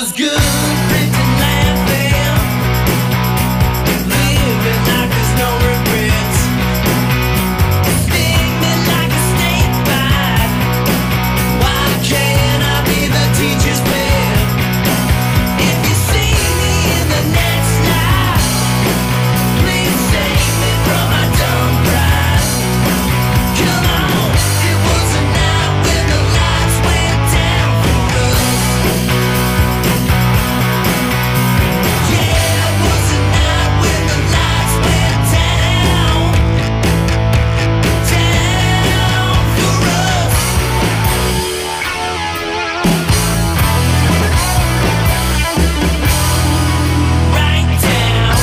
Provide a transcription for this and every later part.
was good, pretend laughing, living like there's no regrets. Sting me like a snake bite. Why can't I be the teacher's pet? If you see me in the next life, please save me from my dumb pride. Come on, it was a night when the lights went down for us. Yeah, it was a night when the lights went down for us. Right down.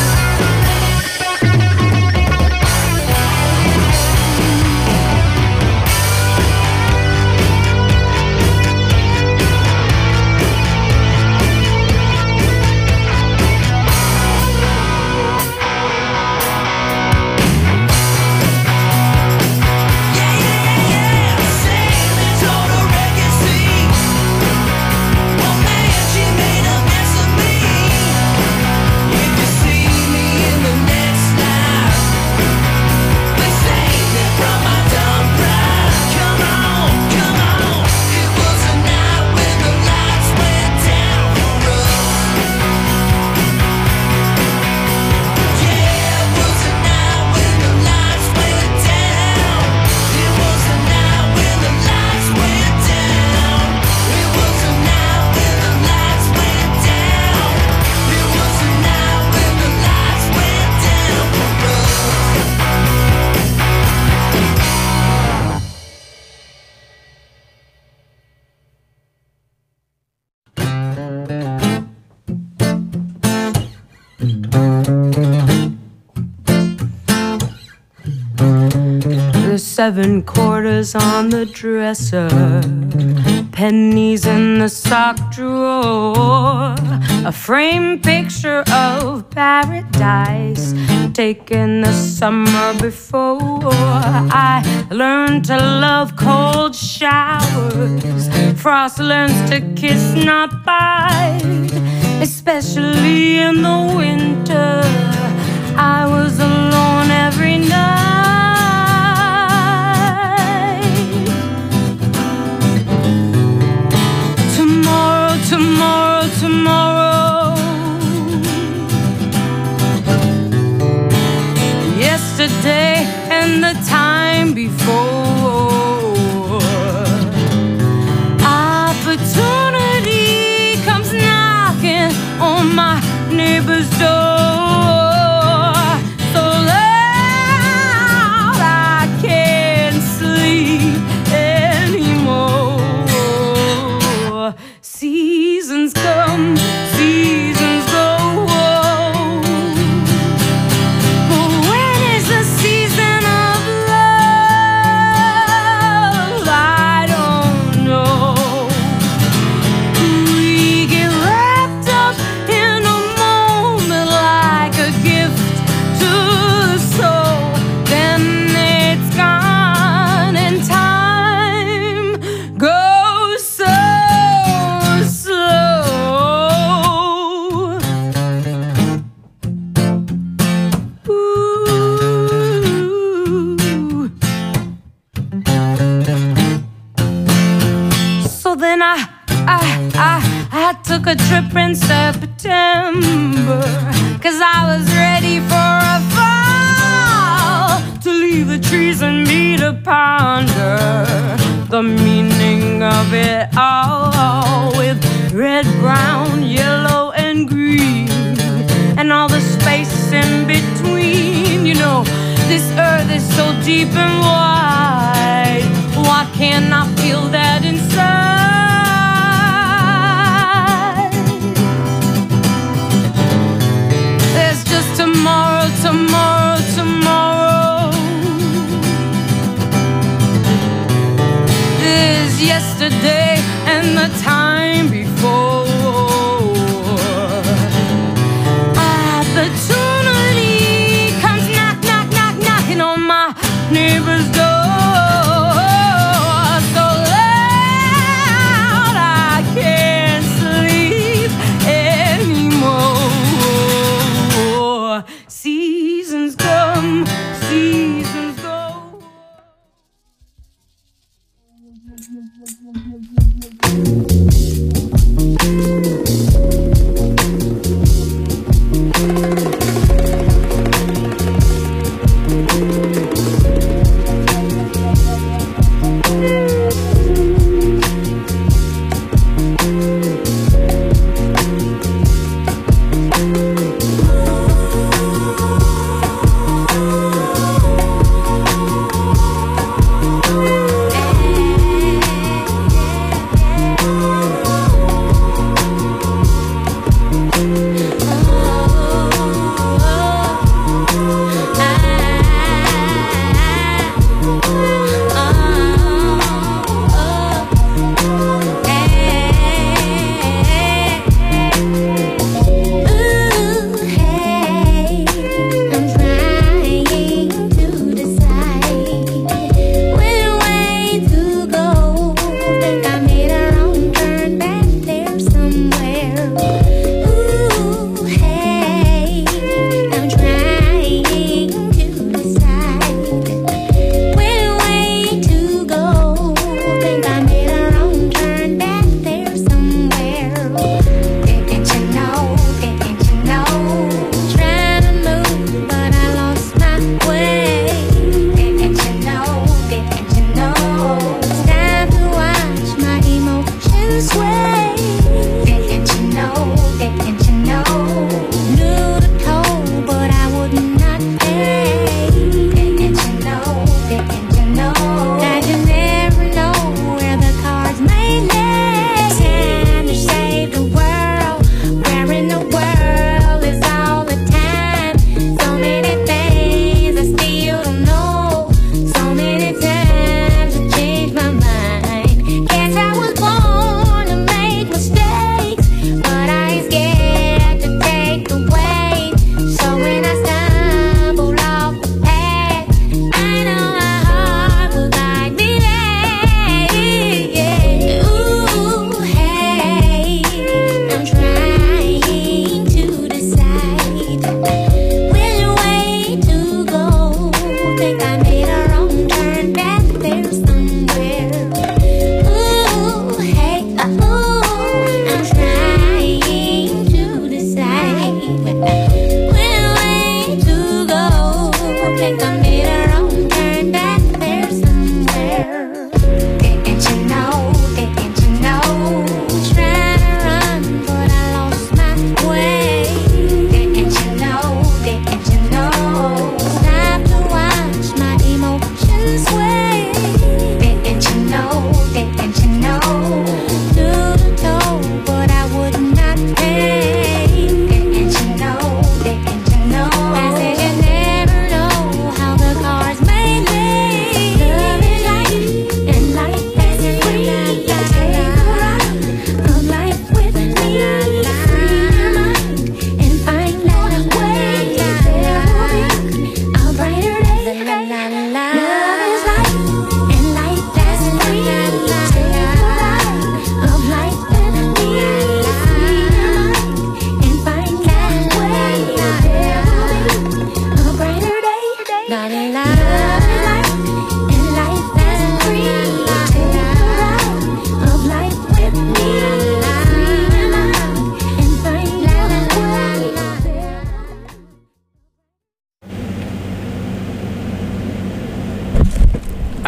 There's 7 quarters on the dresser, pennies in the sock drawer, a framed picture of paradise taken the summer before. I learned to love cold showers. Frost learns to kiss, not bite, especially in the winter. I was alone every night. Tomorrow, tomorrow. Yesterday and the time before. Opportunity comes knocking on my neighbor's door. So loud I can't sleep anymore. Seasons come, seasons go. But when is the season of love? I don't know. We get wrapped up in a moment like a gift to the soul. Then it's gone and time goes so slow. Ooh. So then I took a trip in September, 'cause I was ready for a fall, to leave the trees and me to ponder the meaning of it all, with red, brown, yellow, and green, and all the space in between. You know, this earth is so deep and wide. Why can't I feel that inside? There's just tomorrow, tomorrow, tomorrow. There's yesterday and the time before. Opportunity comes knock, knock, knock, knocking on my neighbor's door. So loud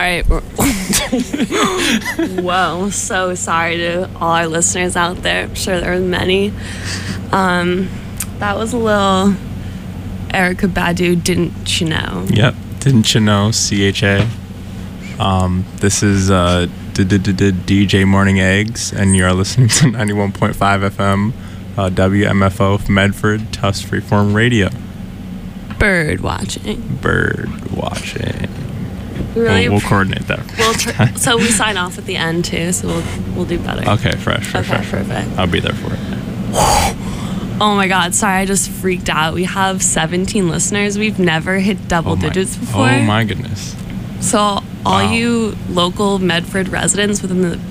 right. Whoa, so sorry to all our listeners out there. I'm sure there were many. That was a little Erykah Badu, Didn't You Know? Yep, Didn't You Know, CHA. This is DJ Morning Eggs, and you're listening to 91.5 FM WMFO of Medford, Tufts Freeform Radio. Bird watching. Really, We'll coordinate that. So we sign off at the end too, so we'll do better. Okay, fresh. Perfect. I'll be there for it. Oh my God, sorry, I just freaked out. We have 17 listeners. We've never hit double digits before. Oh my goodness. So all you local Medford residents within the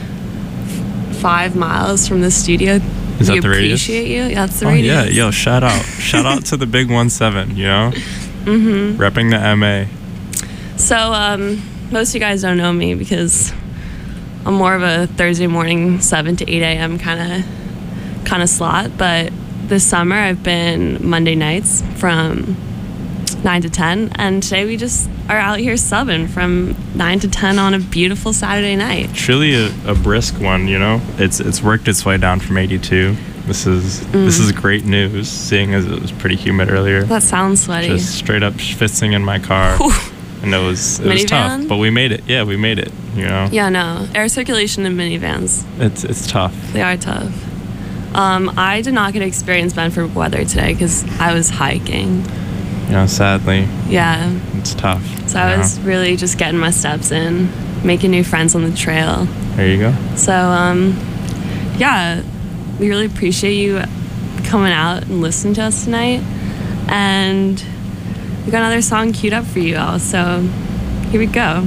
5 miles from the studio, is that the radius? Appreciate you. Yeah, that's the radius. Yeah, yo, shout out to the big 17, you know? Mm-hmm. Repping the MA. So most of you guys don't know me because I'm more of a Thursday morning 7 to 8 a.m. kind of slot, but this summer I've been Monday nights from 9 to 10, and today we just are out here subbing from 9 to 10 on a beautiful Saturday night. It's really a brisk one, you know? It's worked its way down from 82. This is great news, seeing as it was pretty humid earlier. That sounds sweaty. Just straight up schwitzing in my car. Whew. And it was tough, but we made it. Yeah, we made it, you know? Yeah, no. Air circulation in minivans. It's tough. They are tough. I did not get to experience Medford weather today because I was hiking. You know, sadly. Yeah. It's tough. So I was really just getting my steps in, making new friends on the trail. There you go. So, yeah, we really appreciate you coming out and listening to us tonight. And we got another song queued up for you all, so here we go.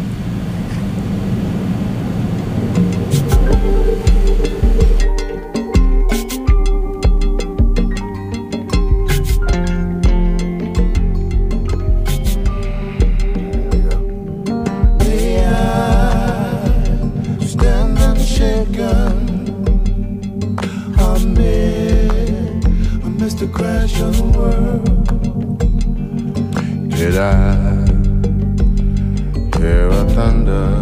To crash on the world. Did I hear a thunder?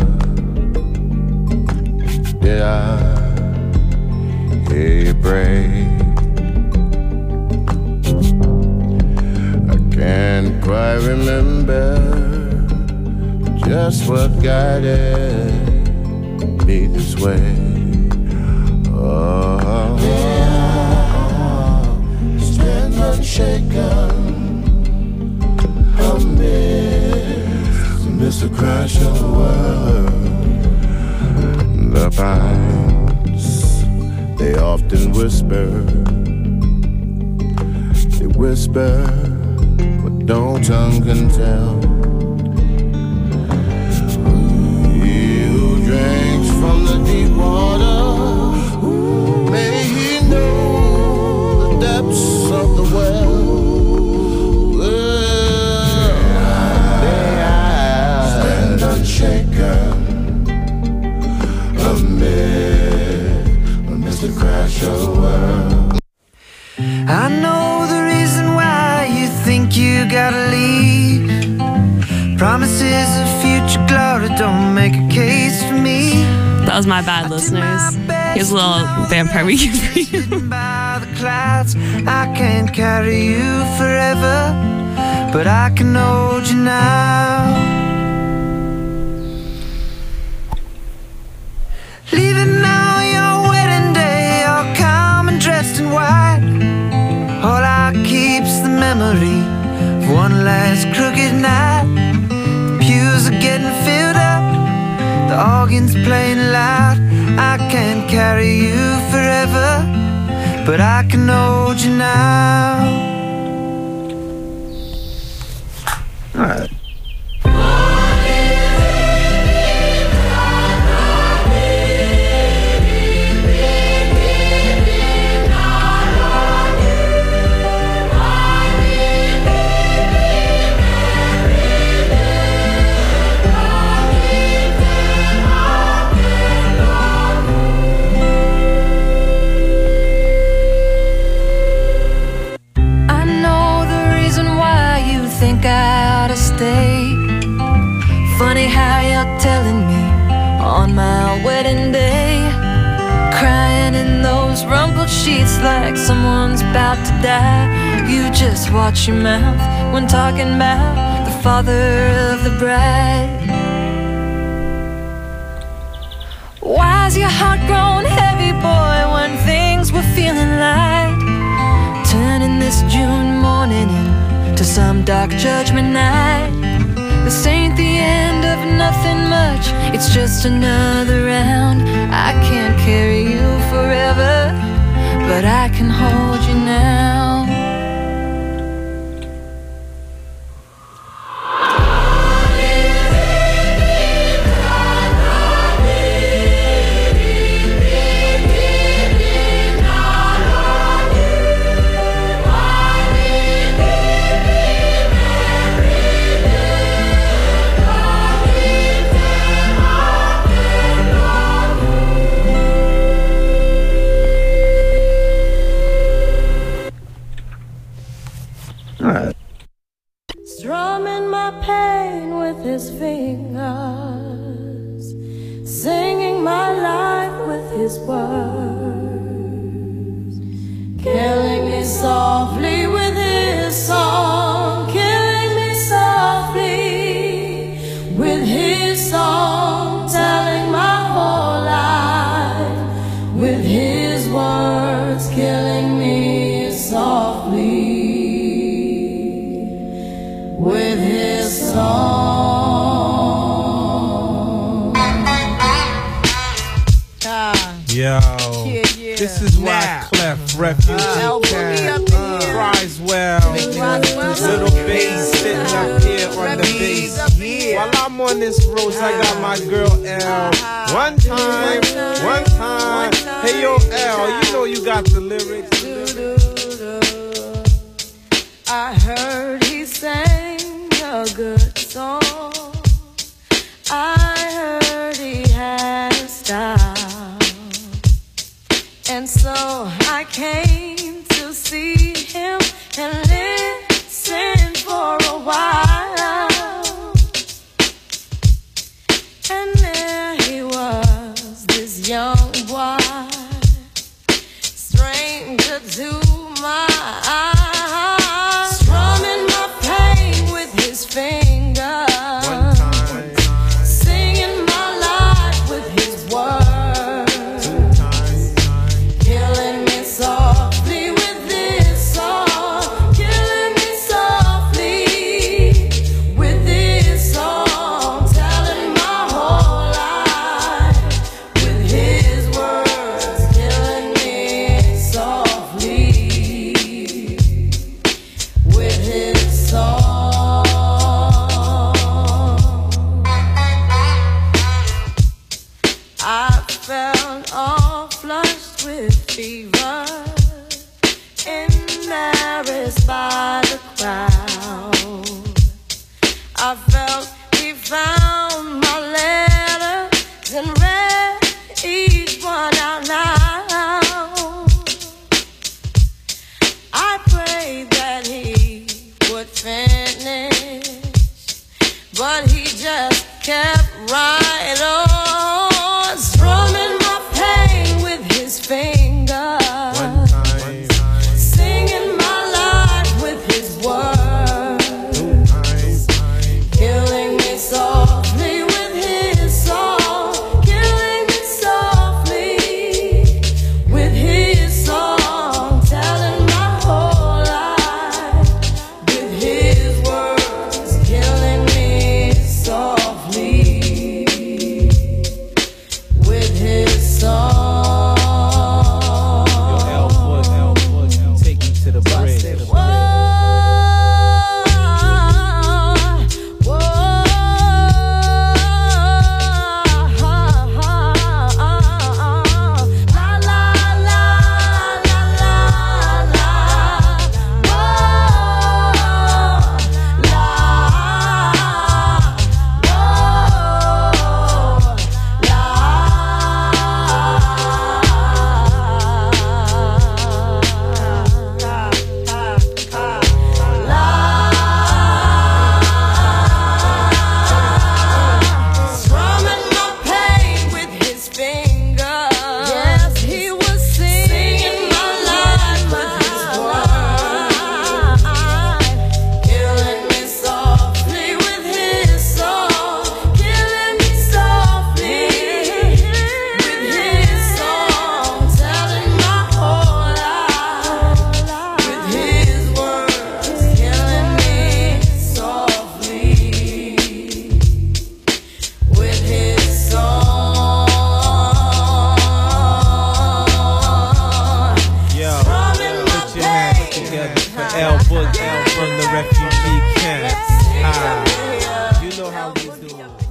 Did I hear you break? I can't quite remember just what guided me this way. Oh, unshaken amidst the crash of the world. The pines, they often whisper. They whisper what no tongue can tell. He who drinks from the deep water, may he know the depths of the well. Stand unshaken amidst the crash of the world. I know the reason why you think you gotta leave. Promises of future glory don't make a case for me. That was my bad, listeners. Here's a little Vampire Weekend for you. I can't carry you forever, but I can hold you now. Leaving now your wedding day, all calm and dressed in white. All I keep's the memory of one last crooked night. The pews are getting filled up, the organ's playing loud. I can't carry you forever, but I can hold you now. All right. I ought to stay. sheets like someone's about to die. You just watch your mouth when talking about the father of the bride. Why's your heart grown heavy, boy, when things were feeling light? Turning this June morning into some dark judgment night. This ain't the end of nothing much, it's just another round. I can't carry you forever, but I can hold you now. Strumming my pain with his fingers, singing my life with his words, killing me softly with his song, killing me softly with his song, telling my whole life with his words, killing me softly with his song. Yo, this is why Clef, Refugee Camp, Criswell, Little Bass sitting up here on the bass. While I'm on this road, I got my girl L. One time, hey yo L, you know you got the lyrics. I heard he sang a good song. I heard he had a style, and so I came to see him and listen for a while. And there he was, this young boy, stranger to my eyes, strumming my pain with his fingers, singing my life with his words, killing me softly with this song, killing me softly with this song, telling my whole life with his words, killing me softly with his song. I felt all flushed with fever, embarrassed by the crowd. I felt he found my letters and read each one out loud. I prayed that he would finish, but he just kept right on, strumming my pain with his fingers, singing my life with his words, killing me softly with his song, killing me softly with his song, telling my whole life with his words, killing me softly with his song. together for El Boogie from the refugee camps. You know how we do.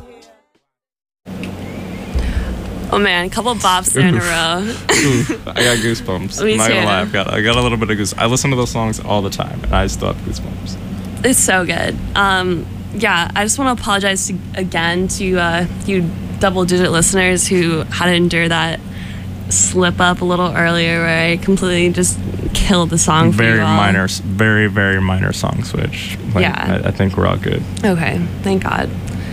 Oh man, a couple bops there in a row. Oof, I got goosebumps. Me I'm not gonna too. lie, I got a little bit of goosebumps. I listen to those songs all the time, and I still have goosebumps. It's so good. Yeah, I just want to apologize again to you double-digit listeners who had to endure that slip up a little earlier where I completely just killed the song for Very you all. minor, very, very minor song switch. Like, Yeah. I think we're all good. Okay, thank God.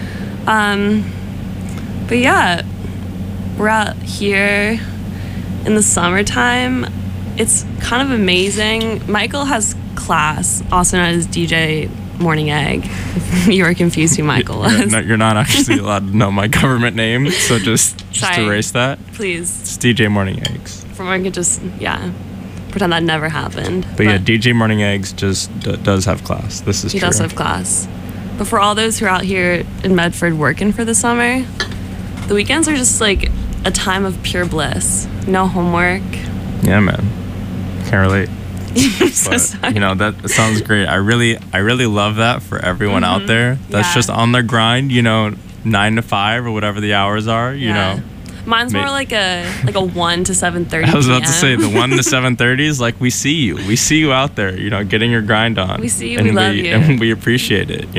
But yeah, we're out here in the summertime. It's kind of amazing. Michael has class, also known as DJ Morning Egg. If you were confused who Michael was. You're not actually allowed to know my government name, so just Sorry. erase that. Please, It's DJ Morning Eggs. from I could just, pretend that never happened. But yeah, DJ Morning Eggs just does have class. This is he true. does have class. But for all those who are out here in Medford working for the summer, the weekends are just like a time of pure bliss. No homework. Yeah, man. Can't relate. So But, sorry. you know, that sounds great. I really love that for everyone out there that's Yeah. just on their grind, 9 to 5 or whatever the hours are, you know. Mine's more Ma- like a 1 to 7:30. I was about to say PM. the 1 to 7:30s, like we see you out there, getting your grind on. We see you, and we love you. and we appreciate it,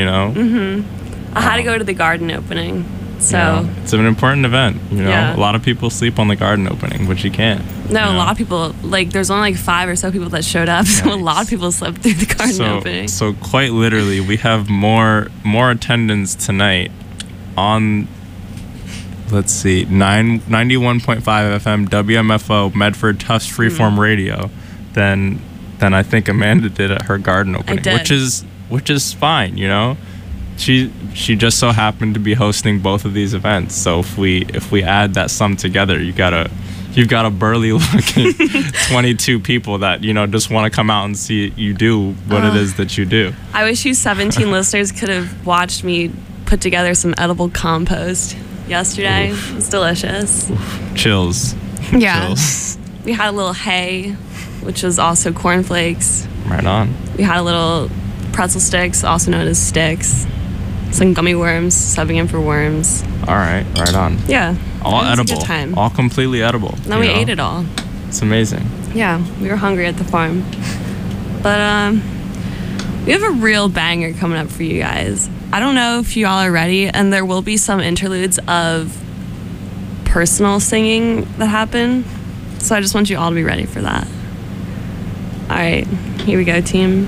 I had to go to the garden opening, so it's an important event, Yeah. A lot of people sleep on the garden opening, which you can't. no, a lot of people there's only like 5 or so people that showed up, so a lot of people slept through the garden opening. So quite literally, we have more attendance tonight on, let's see, 91.5 FM WMFO Medford Tufts Freeform Radio than I think Amanda did at her garden opening, did. which is fine, She just so happened to be hosting both of these events. So if we add that sum together, you've got a burly looking 22 people that just want to come out and see you do what it is that you do. I wish you 17 listeners could have watched me put together some edible compost yesterday. It's delicious. Chills. Yeah. Chills. We had a little hay, which was also cornflakes. Right on. We had a little pretzel sticks, also known as sticks. Some gummy worms, subbing in for worms. All right. Right on. Yeah. All it was a edible. good time. All completely edible. Then we ate it all. It's amazing. Yeah, we were hungry at the farm. But we have a real banger coming up for you guys. I don't know if you all are ready, and there will be some interludes of personal singing that happen. So I just want you all to be ready for that. All right, here we go, team.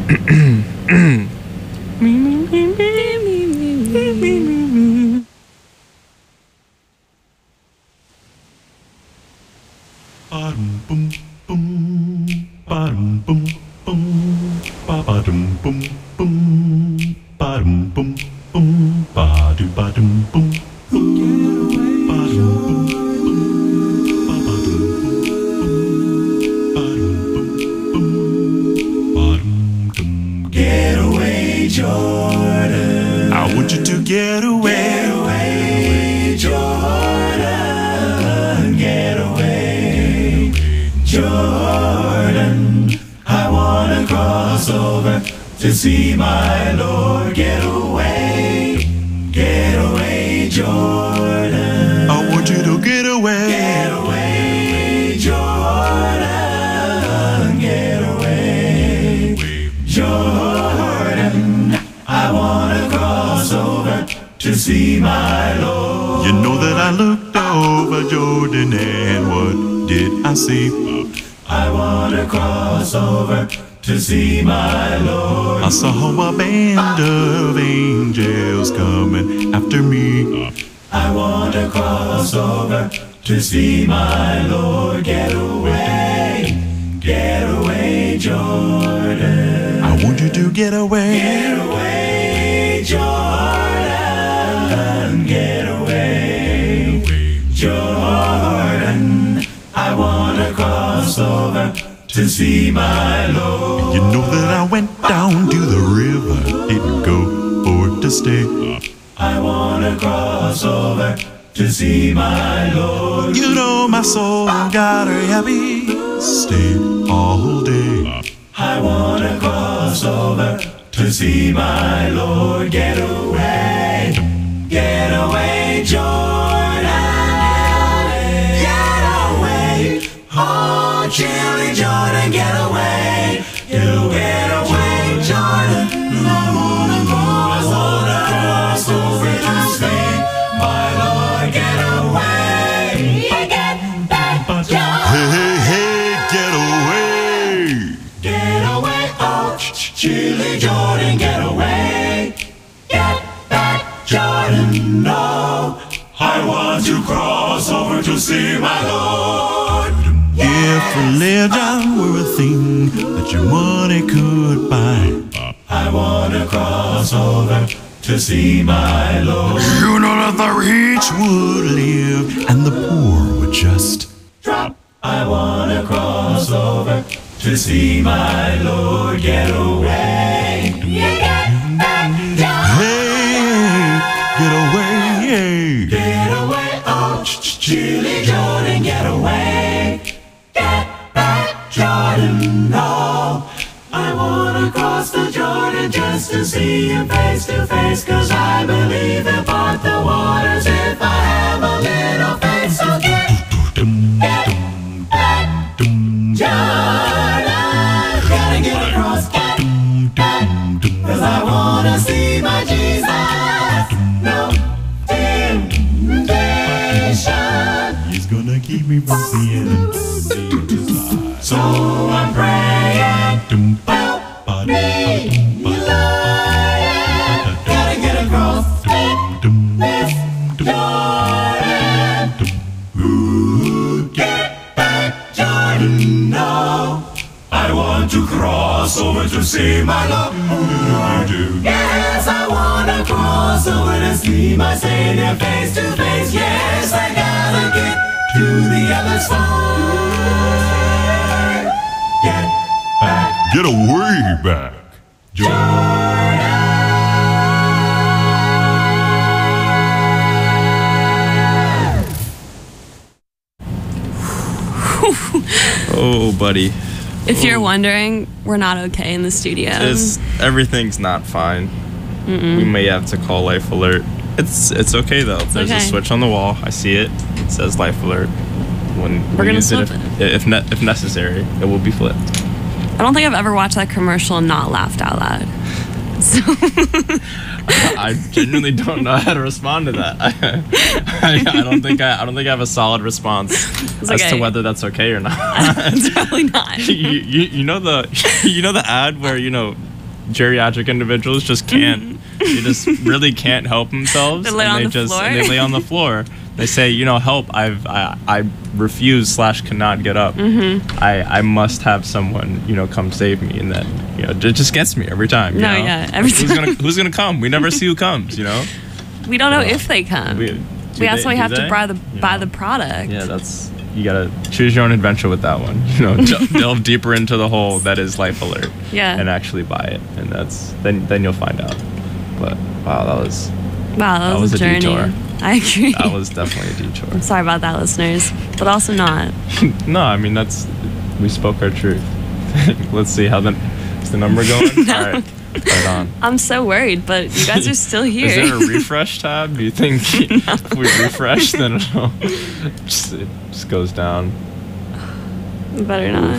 Ba-dum bum bum, ba-dum bum bum, ba-ba-dum bum bum, ba-dum bum bum, ba-do ba-dum bum bum, ba-dum bum bum, ba-ba-dum bum bum, ba-dum bum bum, ba-dum dum. Get away, Jordan. I want you to get away. Get away, Jordan. Get away, Jordan. I wanna cross over to see my Lord. Get away, Jordan. I want you to get away. Get away, Jordan. Get away, Jordan. I wanna cross over to see my Lord. You know that I looked over Jordan and what did I see? I wanna cross over to see my Lord. I saw a band of angels coming after me. I wanna cross over to see my Lord. Get away, Jordan. I want you to get away. Get away, Jordan. Get away, Jordan. I wanna cross over to see my Lord. You know that I went down to the river, didn't go for to stay. I wanna cross over to see my Lord. You know my soul got her heavy, stayed all day. I I wanna cross over to see my Lord. Get away, Jordan. Get away, oh, chilly Jordan, get away. Get away, Jordan. I wanna cross over to see my Lord. Get away, get back, Jordan. Hey, get away. Get away, oh, chilly Jordan, get away. Get back, Jordan, no. I want to cross over to see my Lord. If religion were a thing that your money could buy, I want to cross over to see my Lord. You know that the rich would live and the poor would just drop. I want to cross over to see my Lord. Get away. Get back, hey, get away. Get away, oh, chilly Jordan, get away. Get back, Jordan, no. I wanna cross the Jordan just to see you face to face, 'cause I believe he'll part the waters if I have a little faith. So get back, Jordan. Gotta get across, get back, 'cause I wanna see my Jesus. No temptation. He's gonna keep me from seeing. So I'm praying, help me, Lord. Gotta get across this Jordan. Ooh, get back, Jordan, no. I want to cross over to see my Lord. Yes, I wanna cross over to see my Savior face to face. Yes, I gotta get to the other side. Get back. Get away back, Jordan. Oh, buddy. If you're wondering, we're not okay in the studio. Everything's not fine. We may have to call Life Alert. It's okay though. There's a okay. switch on the wall. I see it. It says Life Alert. When We're we gonna use it, flip if necessary, it will be flipped. I don't think I've ever watched that commercial and not laughed out loud. So I genuinely don't know how to respond to that. I don't think I have a solid response as to whether that's okay or not. It's probably not. you know the ad where geriatric individuals just can't they just really can't help themselves They lay on the floor? and they lay on the floor. They say, help, I refuse / cannot get up. I must have someone, come save me. And then, it just gets me every time. No, yeah, every time. Who's gonna come? We never see who comes, We don't know if they come. That's why we have to buy the product. Yeah, you gotta choose your own adventure with that one. Delve deeper into the hole that is Life Alert. Yeah. And actually buy it, and then you'll find out. But wow, that was a journey. detour. I agree. That was definitely a detour. I'm sorry about that, listeners, but also not. No, I mean we spoke our truth. Let's see is the number going? No. All right, right on. I'm so worried, but you guys are still here. Is there a refresh tab? Do you think if we refresh, then it just goes down? Better not.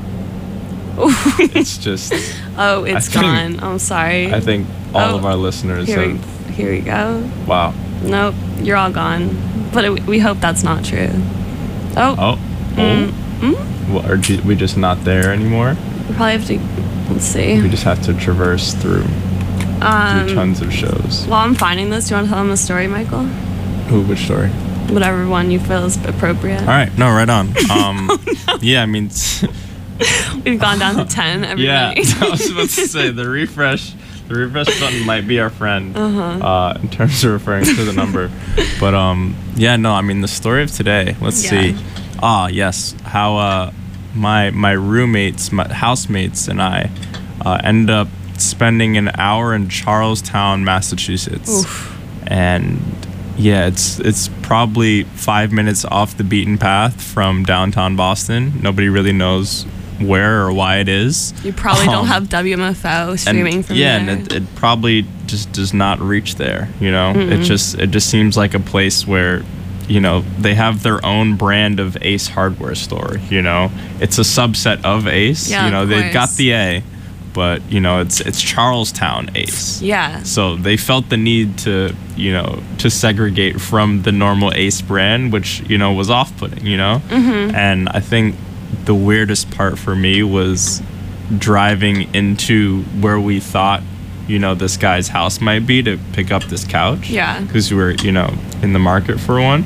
It's just. Oh, it's gone. I'm sorry. I think all of our listeners have. Here we go. Wow. Nope, you're all gone. But we hope that's not true. Oh. Well, are we just not there anymore? We probably have to. Let's see. We just have to traverse through tons of shows. While I'm finding this, do you want to tell them a story, Michael? Which story? Whatever one you feel is appropriate. All right. No, right on. Yeah, I mean. We've gone down to 10 every Yeah, night. I was about to say the refresh button might be our friend in terms of referring to the number. But yeah, no, I mean the story of today. Let's see. Yes, how my roommates, my housemates, and I ended up spending an hour in Charlestown, Massachusetts. Oof. And yeah, it's probably 5 minutes off the beaten path from downtown Boston. Nobody really knows where or why it is. You probably don't have WMFO streaming from there. And it probably just does not reach there, you know? It just seems like a place where, you know, they have their own brand of Ace hardware store, you know? It's a subset of Ace. Yeah, you know, of they've course. got the A, but, you know, it's Charlestown Ace. Yeah. So they felt the need to, you know, to segregate from the normal Ace brand, which, you know, was off-putting, you know? And I think the weirdest part for me was driving into where we thought, you know, this guy's house might be to pick up this couch. Yeah. Because we were, you know, in the market for one.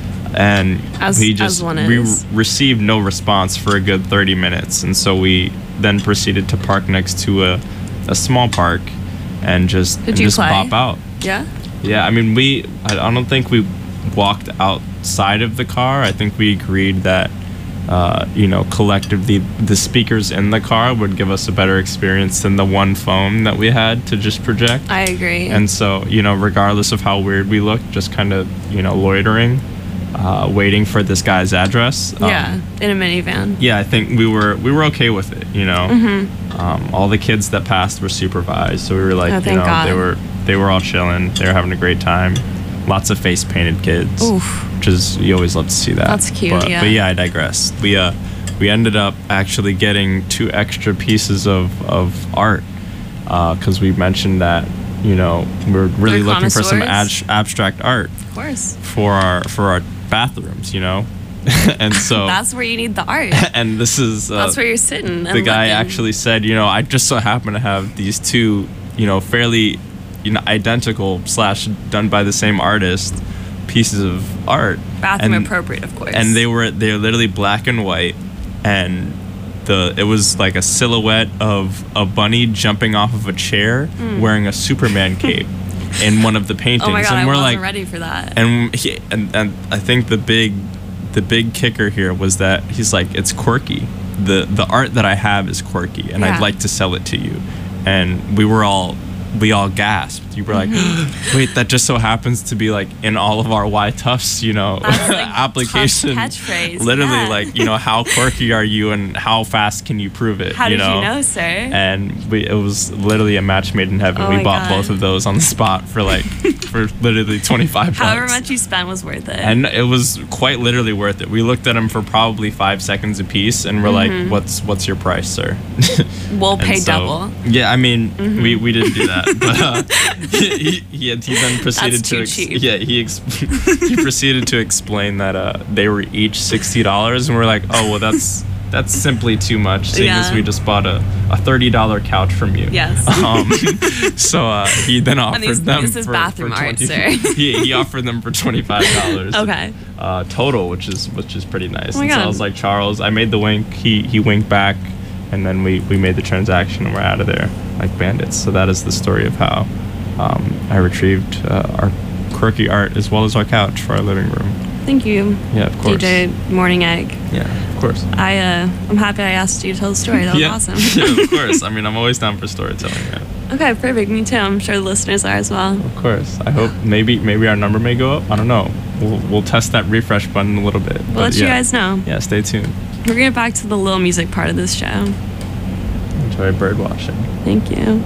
And As one is. received no response for a good 30 minutes. And so we then proceeded to park next to a small park and just play? bop out. Yeah? Yeah, I mean, I don't think we walked outside of the car. I think we agreed that, you know, collectively the speakers in the car would give us a better experience than the one phone that we had to just project. I agree. And so, you know, regardless of how weird we looked, just kind of, you know, loitering, waiting for this guy's address. Yeah, in a minivan. Yeah, I think we were okay with it, you know. All the kids that passed were supervised, so we were like, Oh, you thank know, God. they were all chilling, they were having a great time. Lots of face painted kids, Oof. which is, you always love to see that. That's cute, But yeah. yeah, I digress. We ended up actually getting 2 extra pieces of art because we mentioned that, you know, we're really They're looking for some connoisseurs? abstract art Of course. for our bathrooms, you know. And so That's where you need the art. and this is That's where you're sitting. And the guy looking. actually said, you know, I just so happen to have these 2, you know, fairly, you know, identical / done by the same artist pieces of art. Bathroom And- appropriate, of course. And they're literally black and white, and it was like a silhouette of a bunny jumping off of a chair wearing a Superman cape in one of the paintings. Oh my God, and I we're wasn't like, ready for that. and I think the big kicker here was that he's like, it's quirky. The art that I have is quirky, and Yeah. I'd like to sell it to you. And we all gasped. You were like, wait, that just so happens to be like in all of our Y Tufts, you know, That's, like, application. tough catchphrase, Literally, yeah. like, you know, how quirky are you, and how fast can you prove it? How you did know? you know, sir? And it was literally a match made in heaven. Oh We my bought God. both of those on the spot for literally 25 However bucks. much you spent was worth it. And it was quite literally worth it. We looked at them for probably 5 seconds a piece, and we're like, "What's your price, sir?" We'll And pay so- double. Yeah, I mean, we didn't do that, but he then proceeded That's too to cheap. he proceeded to explain that they were each $60, and we're like, "Oh, well, that's simply too much, seeing as Yeah. we just bought a $30 couch from you." Yes. So he then offered them this is for bathroom art, 20 sir. he offered them for $25. Okay. Total, which is pretty nice. Oh my And so I God. was like, Charles, I made the wink. He winked back, and then we made the transaction, and we're out of there like bandits. So that is the story of how I retrieved our quirky art as well as our couch for our living room. Thank you, Yeah, of course. DJ Morning Egg. Yeah, of course. I'm happy I asked you to tell the story. That was yeah. awesome. Yeah, of course. I mean, I'm always down for storytelling. Yeah. Okay, perfect. Me too. I'm sure the listeners are as well. Of course. I hope maybe our number may go up. I don't know. We'll test that refresh button a little bit. We'll let you yeah. guys know. Yeah, stay tuned. We're gonna get back to the little music part of this show. Enjoy bird watching. Thank you.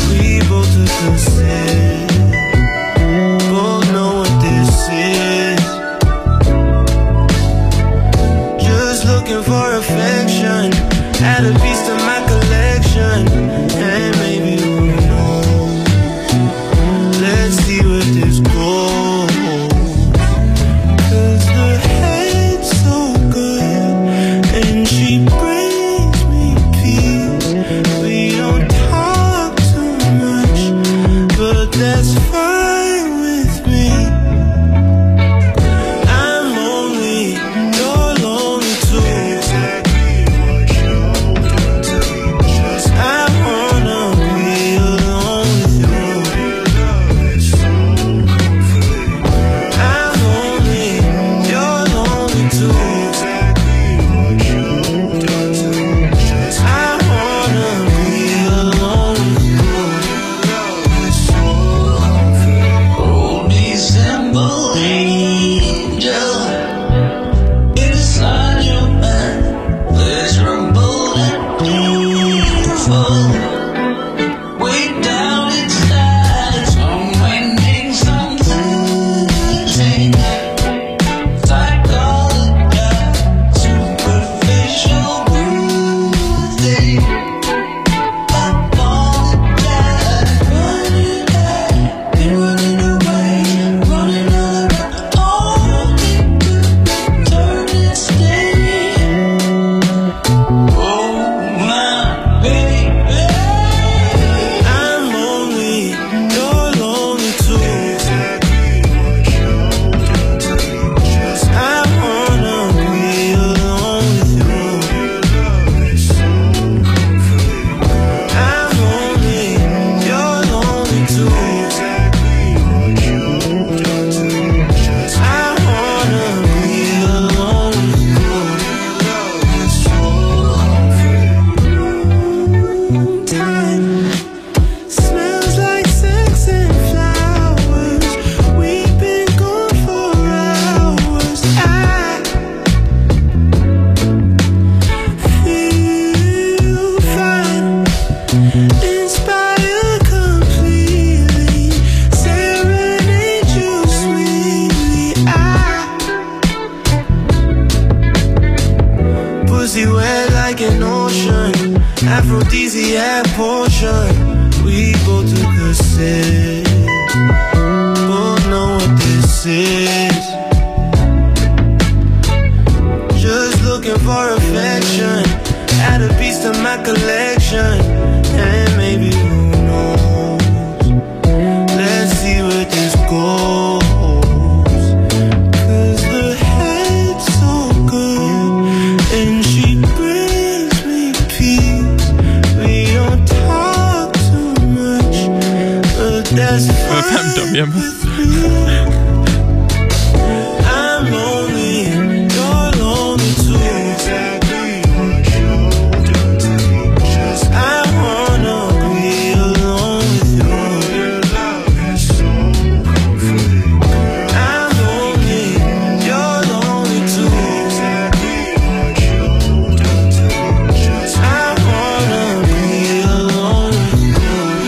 We both took a sip, both know what this is. Just looking for affection, add a piece to my collection, and maybe who knows, let's see where this goes. Cause her head's so good, and she brings me peace. We don't talk too much, but that's fine with me. I'm lonely, you're lonely too. I wanna be alone with you. I'm lonely, you're lonely too. I wanna be alone with you. Oh, December angel, inside your mind, pleasurable and painful. Way down inside, somewhere needs something. Psychology, superficial bruising. Apologize, running back, been running away, running around, all turning state. Oh my baby, I'm lonely, you're lonely too. I wanna be alone with you. I'm lonely, you're lonely too. I wanna be alone with you. Time smells like sex and flowers. We've been gone for hours. I feel fine, inspired completely, serenade you sweetly. Pussy wet like an ocean, aphrodisiac potion. We both took a sip, both know what this is. Just looking for affection, add a piece to my collection, and maybe who knows, let's see where this goes. Cause the head's so good, and she brings me peace. We don't talk too much, but that's fine FMWM. with me. I'm lonely, you're lonely too. I wanna be alone with you. I'm lonely, you're lonely too. I wanna be alone with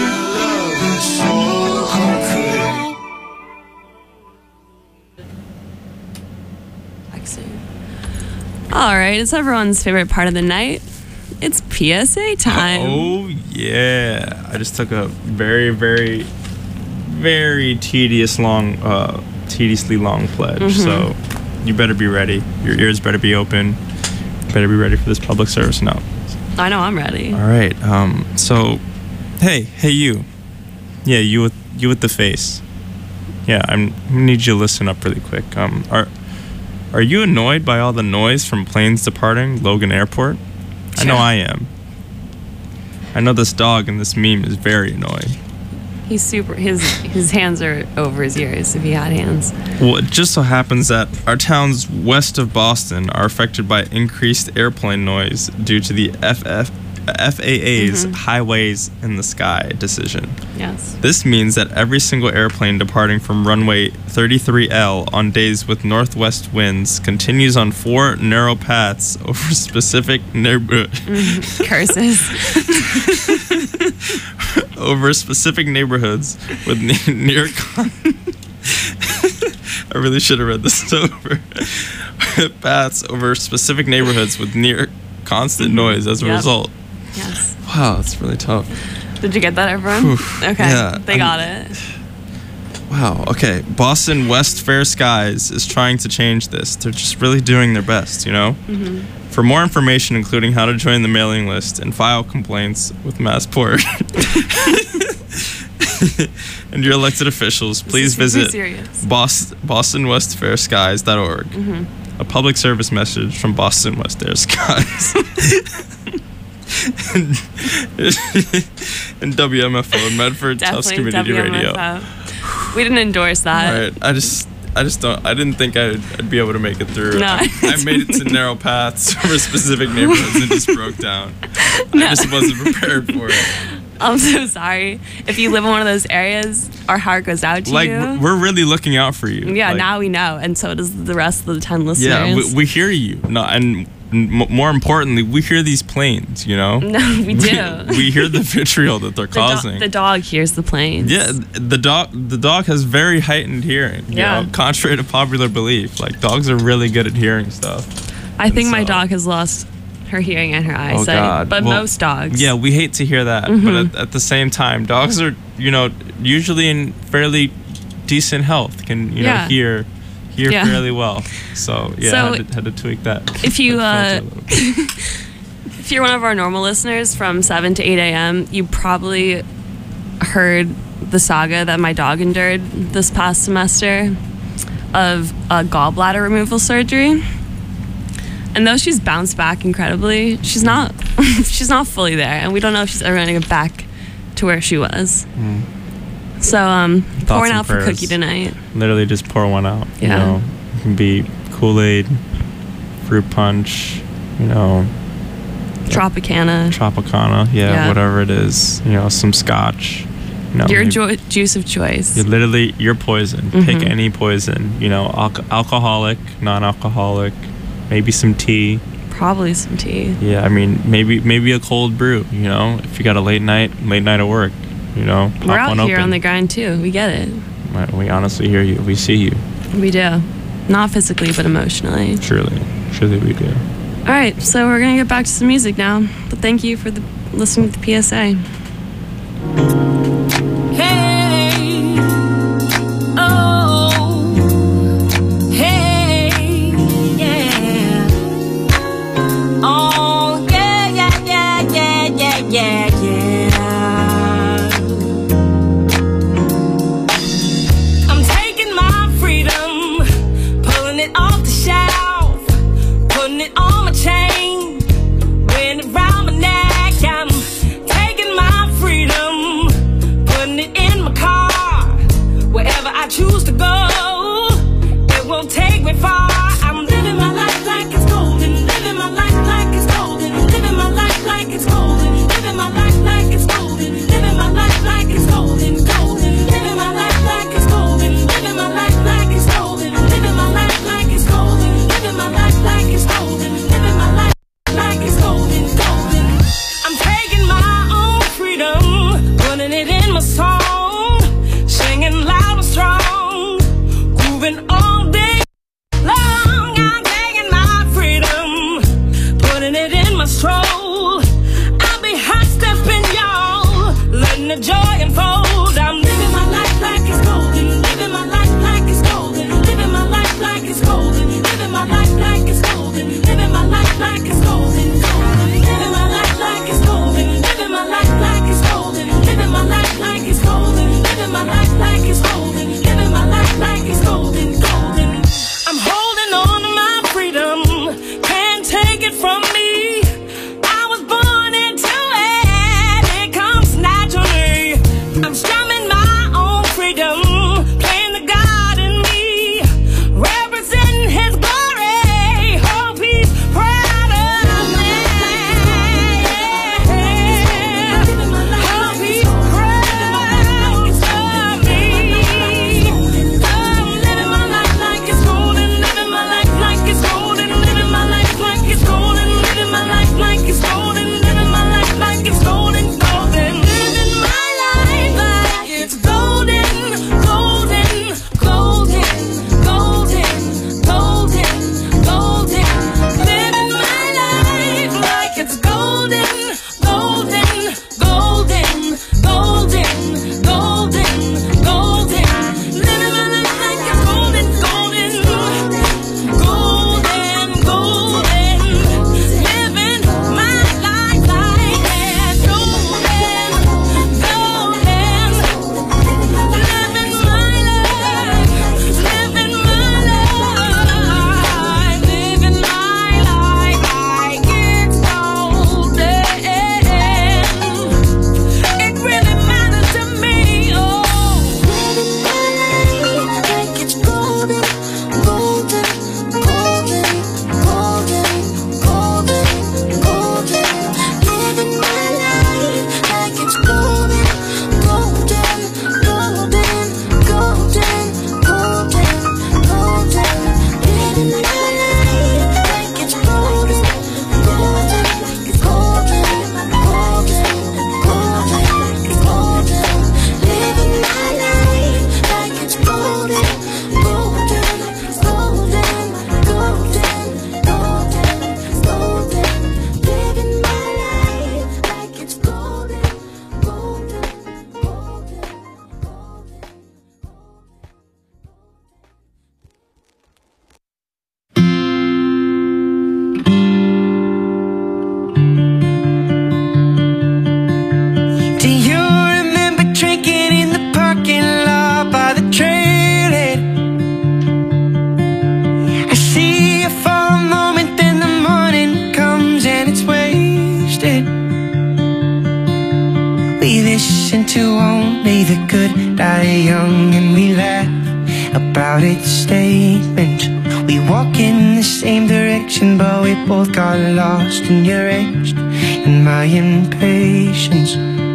All right, it's everyone's favorite part of the night. It's PSA time. Oh yeah! I just took a very, very, very tediously long pledge. So you better be ready. Your ears better be open. Better be ready for this public service announcement. I know I'm ready. All right. So, hey you. Yeah, you with the face. Yeah, I need you to listen up really quick. Are you annoyed by all the noise from planes departing Logan Airport? I know I am. I know this dog in this meme is very annoying. He's super. His hands are over his ears if he had hands. Well, it just so happens that our towns west of Boston are affected by increased airplane noise due to the FAA's Highways in the Sky decision. Yes. This means that every single airplane departing from runway 33L on days with northwest winds continues on 4 narrow paths over specific neighborhoods. Curses. over specific neighborhoods with near. I really should have read this over. Paths over specific neighborhoods with near constant noise as a result. Yes. Wow, that's really tough. Did you get that, everyone? Okay. Yeah, they got it. Wow. Okay. Boston West Fair Skies is trying to change this. They're just really doing their best, you know? For more information, including how to join the mailing list and file complaints with Massport and your elected officials, please visit bostonwestfairskies.org. A public service message from Boston West Fair Skies. and WMFO and Medford Tufts Community Radio. We didn't endorse that. Right. I just don't. I didn't think I'd be able to make it through. No. I made it to narrow paths over specific neighborhoods and just broke down. No. I just wasn't prepared for it. I'm so sorry. If you live in one of those areas, our heart goes out to you. Like, we're really looking out for you. Yeah, like, now we know, and so does the rest of the 10 listeners. Yeah, we hear you. No, and more importantly, we hear these planes, you know? No, we do. We hear the vitriol that they're causing. The dog hears the planes. Yeah, the dog has very heightened hearing. You know, contrary to popular belief. Like, dogs are really good at hearing stuff. I think my dog has lost her hearing and her eyesight. Oh, God. But most dogs. Yeah, we hate to hear that. But at the same time, dogs are, you know, usually in fairly decent health, can, you know, hear fairly well. So, yeah, I had to tweak that. If you, if you're one of our normal listeners from 7 to 8 a.m., you probably heard the saga that my dog endured this past semester of a gallbladder removal surgery. And though she's bounced back incredibly, she's not she's not fully there, and we don't know if she's ever going to get back to where she was. So pouring out for Cookie tonight. Literally just pour one out. Yeah. You know, it can be Kool-Aid, fruit punch, you know, Tropicana, yeah, whatever it is. You know, some scotch. You know, your juice of choice. You're literally your poison. Pick any poison. You know, alcoholic, non-alcoholic. Maybe some tea. Probably some tea. Yeah, I mean, maybe a cold brew, you know, if you got a late night at work, you know, pop We're out one here open. on the grind too. We get it. We honestly hear you. We see you. We do. Not physically, but emotionally. Truly we do. All right, so we're going to get back to some music now. But thank you for listening to the PSA. Choose to go, it won't take me far. I'm living my life like it's golden, living my life like it's golden, living my life like it's golden, living my life like it's golden, living my life like it's golden, golden, living my life like it's golden, living my life like it's golden, living my life like it's golden, living my life like it's golden, living my life like it's golden, golden. I'm taking my own freedom, putting it in my song, singing loud and strong. All day long, I'm taking my freedom, putting it in my stroll. I'll be hot stepping, y'all, letting the joy unfold. I'm living my life like it's golden, living my life like it's golden, living my life like it's golden, living my life like it's golden, living my life like it's golden, golden, living my life like it's golden, living my life like it's golden, living my life like it's golden, living my life like it's golden, living my life like it's golden, golden. I'm holding on to my freedom, can't take it from me. I was born into it, it comes naturally. I'm strumming my own freedom, playing the God in me, representing His glory. Hope He's proud of only the good die young, and we laugh about its statement. We walk in the same direction, but we both got lost in your angst and my impatience.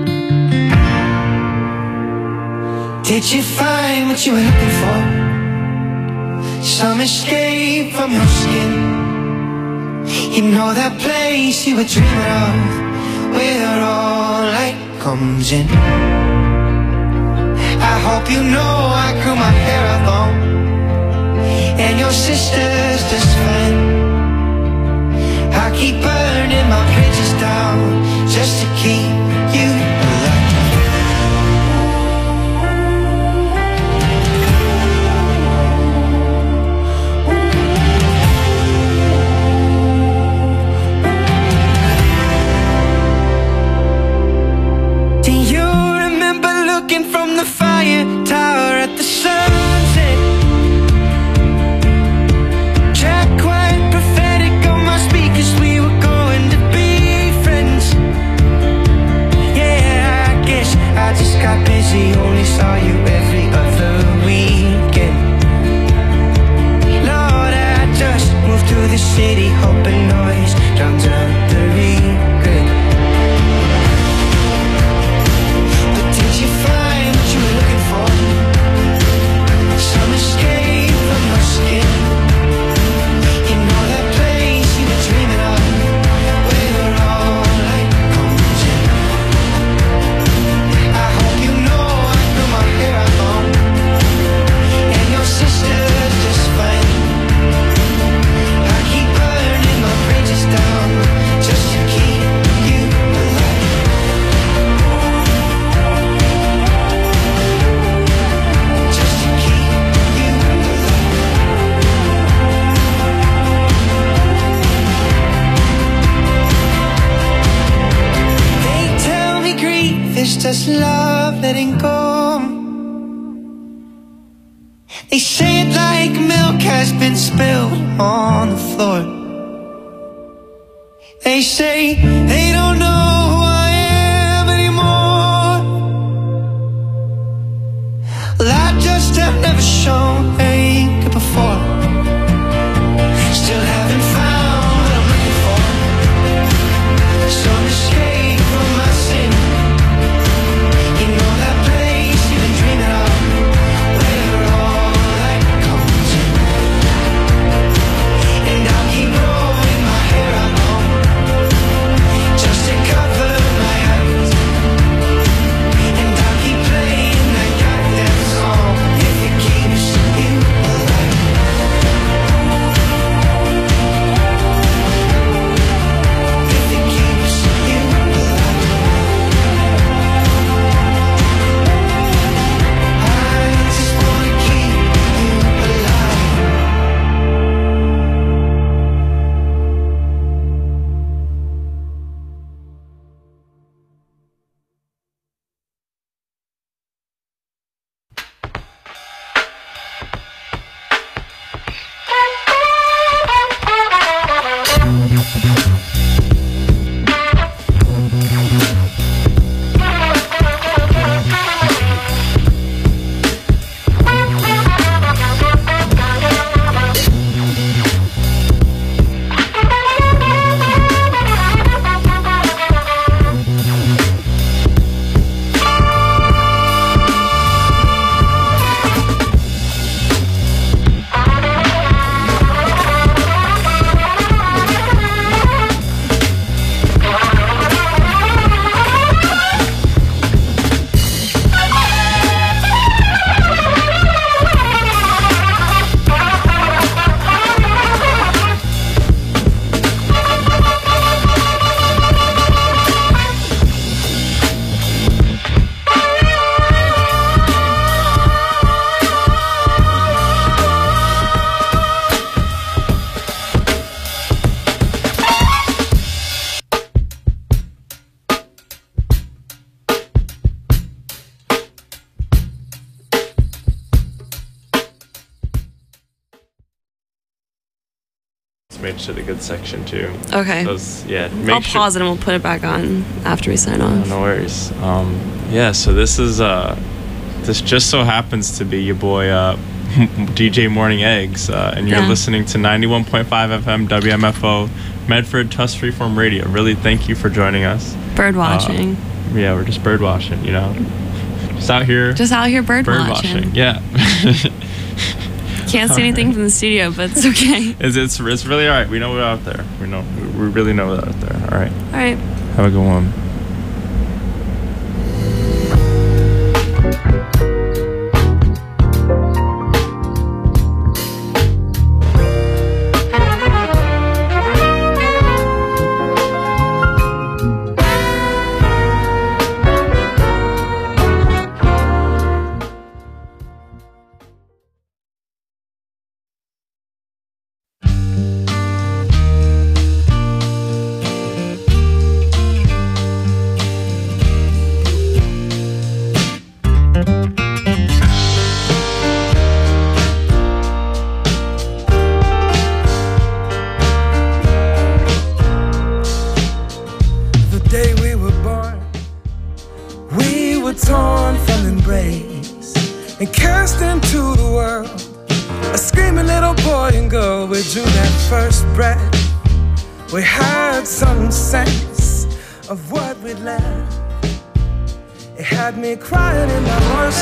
Did you find what you were looking for? Some escape from your skin. You know that place you were dreaming of, where all light comes in. I hope you know I grew my hair out long, and your sister's just fine. I keep burning my bridges down just to keep you alive. Do you remember looking from the fire tower at the sunset? Jack white prophetic on my speakers, we were going to be friends. Yeah, I guess I just got busy, only saw you every other weekend. Lord, I just moved to the city, hoping noise drowns out the regret. But did you find what you were looking for? Some escape from your skin. You know that place you were dreaming of, where all light comes in. I hope you know I grew my hair out long, and your sister's just fine. I keep burning my bridges down just to keep you alive. Just to keep you alive. They tell me grief is just love letting go. They say it like milk has been spilled on the floor. They say they don't know who I am anymore. Well, I just have never shown anger before. Still haven't found what I'm looking for. Some escape from my sin. You know that place you've been dreaming of, where all light comes in. And I'll keep growing my hair out long, just to cover my eyes. And I'll keep playing that goddamn song if it keeps you alive. Mitch did a good section too. Okay. Yeah. I'll pause it and we'll put it back on after we sign off. No worries. Yeah. So this is this just so happens to be your boy DJ Morning Eggs, and you're listening to 91.5 FM WMFO Medford Tusk Freeform Radio. Really, thank you for joining us. Bird watching. Yeah, we're just bird watching. You know, just out here bird watching. Yeah. Can't see anything from the studio, but it's okay. It's really all right. We know we're out there. We really know we're out there. All right. All right. Have a good one. We had some sense of what we'd left. It had me crying in my worst